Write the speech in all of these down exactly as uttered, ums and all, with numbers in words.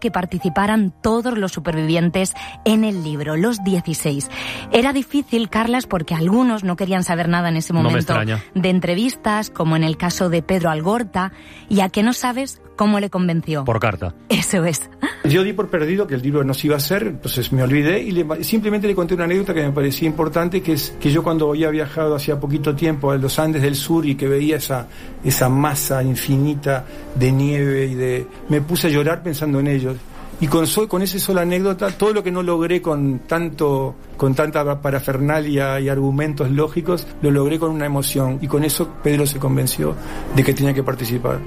que participaran todos los supervivientes en el libro, los dieciséis. Era difícil, Carlas, porque algunos no querían saber nada en ese momento no de entrevistas, como en el caso de Pedro Algorta, y a que no sabes cómo le convenció. Por carta. Eso es. Yo di por perdido que el libro no se iba a hacer, entonces me olvidé y le, simplemente le conté una anécdota que me parecía importante, que es que yo cuando había viajado hacía poquito tiempo a los Andes del Sur y que veía esa, esa masa infinita de nieve y de... me puse a llorar pensando en ellos. Y con, con esa sola anécdota, todo lo que no logré con tanto, con tanta parafernalia y argumentos lógicos, lo logré con una emoción. Y con eso Pedro se convenció de que tenía que participar.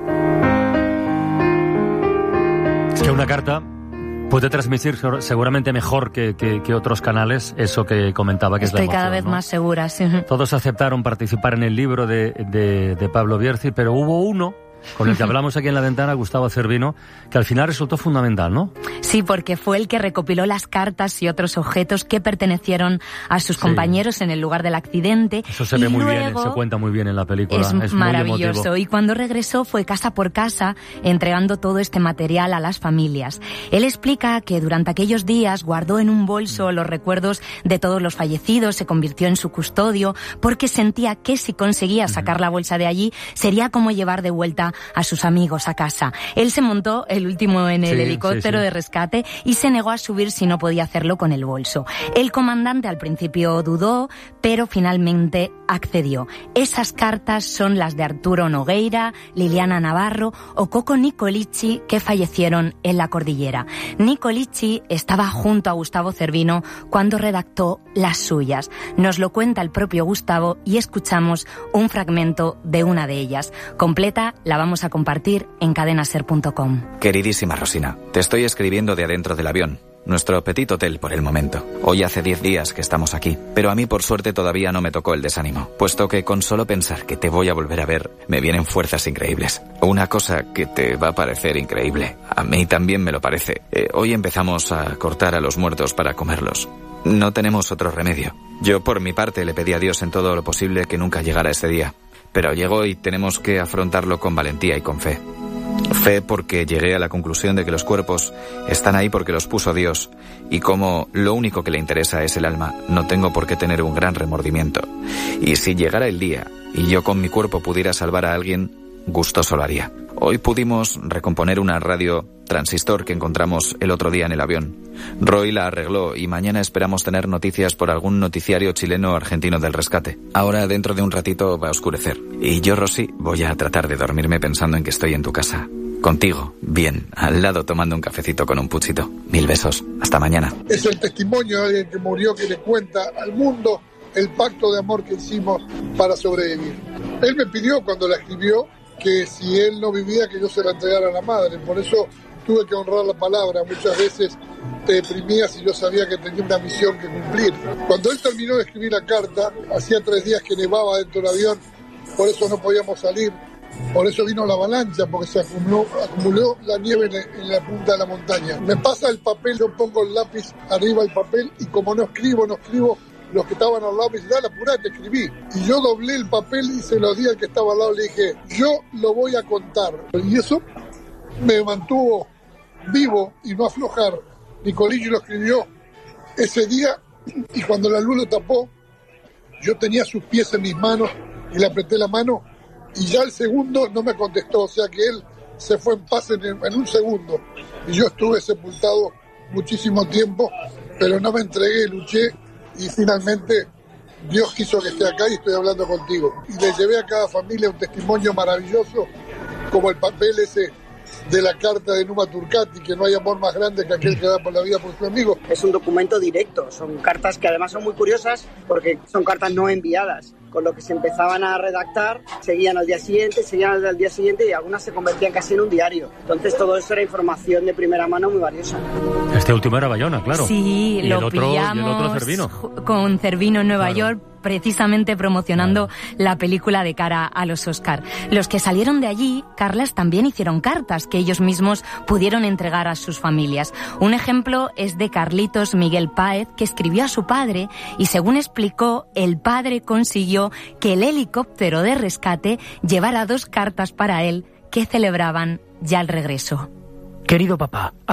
Es que una carta puede transmitir seguramente mejor que, que, que otros canales eso que comentaba, que Estoy es la emoción, cada vez ¿no? más segura, sí. Todos aceptaron participar en el libro de, de, de Pablo Bierzi, pero hubo uno con el que hablamos aquí en La Ventana, Gustavo Cervino, que al final resultó fundamental, ¿no? Sí, porque fue el que recopiló las cartas y otros objetos que pertenecieron a sus sí. compañeros en el lugar del accidente. Eso se ve muy bien, se cuenta muy bien en la película. Es, es maravilloso. Muy y cuando regresó fue casa por casa entregando todo este material a las familias. Él explica que durante aquellos días guardó en un bolso los recuerdos de todos los fallecidos, se convirtió en su custodio, porque sentía que si conseguía sacar la bolsa de allí, sería como llevar de vuelta a sus amigos a casa. Él se montó el último en el sí, helicóptero sí, sí. de rescate y se negó a subir si no podía hacerlo con el bolso. El comandante al principio dudó, pero finalmente accedió. Esas cartas son las de Arturo Nogueira, Liliana Navarro o Coco Nicolici, que fallecieron en la cordillera. Nicolici estaba junto a Gustavo Cervino cuando redactó las suyas. Nos lo cuenta el propio Gustavo y escuchamos un fragmento de una de ellas. Completa la vamos a compartir en cadena ser punto com. Queridísima Rosina, te estoy escribiendo de adentro del avión. Nuestro petit hotel por el momento. Hoy hace diez días que estamos aquí, pero a mí por suerte todavía no me tocó el desánimo, puesto que con solo pensar que te voy a volver a ver, me vienen fuerzas increíbles. Una cosa que te va a parecer increíble, a mí también me lo parece. Eh, hoy empezamos a cortar a los muertos para comerlos. No tenemos otro remedio. Yo por mi parte le pedí a Dios en todo lo posible que nunca llegara ese día. Pero llegó y tenemos que afrontarlo con valentía y con fe. Fe porque llegué a la conclusión de que los cuerpos están ahí porque los puso Dios, y como lo único que le interesa es el alma, no tengo por qué tener un gran remordimiento. Y si llegara el día y yo con mi cuerpo pudiera salvar a alguien, gustoso lo haría. Hoy pudimos recomponer una radio transistor que encontramos el otro día en el avión. Roy la arregló y mañana esperamos tener noticias por algún noticiario chileno o argentino del rescate. Ahora dentro de un ratito va a oscurecer. Y yo, Rosy, voy a tratar de dormirme pensando en que estoy en tu casa. Contigo, bien, al lado tomando un cafecito con un puchito. Mil besos. Hasta mañana. Es el testimonio de alguien que murió que le cuenta al mundo el pacto de amor que hicimos para sobrevivir. Él me pidió cuando la escribió que si él no vivía, que yo se la entregara a la madre. Por eso tuve que honrar la palabra. Muchas veces te deprimías y yo sabía que tenía una misión que cumplir. Cuando él terminó de escribir la carta, hacía tres días que nevaba dentro del avión, por eso no podíamos salir. Por eso vino la avalancha, porque se acumuló, acumuló la nieve en, en la punta de la montaña. Me pasa el papel, yo pongo el lápiz arriba del papel y como no escribo, no escribo, los que estaban al lado me dicen, dale, apurate, escribí. Y yo doblé el papel y se lo di al que estaba al lado, le dije, yo lo voy a contar. Y eso me mantuvo vivo y no aflojar. Nicolici lo escribió ese día y cuando la luz lo tapó, yo tenía sus pies en mis manos y le apreté la mano y ya el segundo no me contestó, o sea que él se fue en paz en, en un segundo. Y yo estuve sepultado muchísimo tiempo, pero no me entregué, luché. Y finalmente Dios quiso que esté acá y estoy hablando contigo. Y le llevé a cada familia un testimonio maravilloso, como el papel ese de la carta de Numa Turcati, que no hay amor más grande que aquel que da por la vida por su amigo. Es un documento directo, son cartas que además son muy curiosas porque son cartas no enviadas, con lo que se empezaban a redactar, seguían al día siguiente, seguían al día siguiente y algunas se convertían casi en un diario. Entonces todo eso era información de primera mano muy valiosa. Este último era Bayona, claro. Sí, y lo el otro, pillamos y el otro Cervino. Con Cervino en Nueva claro. York, precisamente promocionando claro. la película de cara a los Oscar. Los que salieron de allí, Carlas, también hicieron cartas que ellos mismos pudieron entregar a sus familias. Un ejemplo es de Carlitos Miguel Páez, que escribió a su padre y, según explicó, el padre consiguió que el helicóptero de rescate llevara dos cartas para él que celebraban ya el regreso. Querido papá,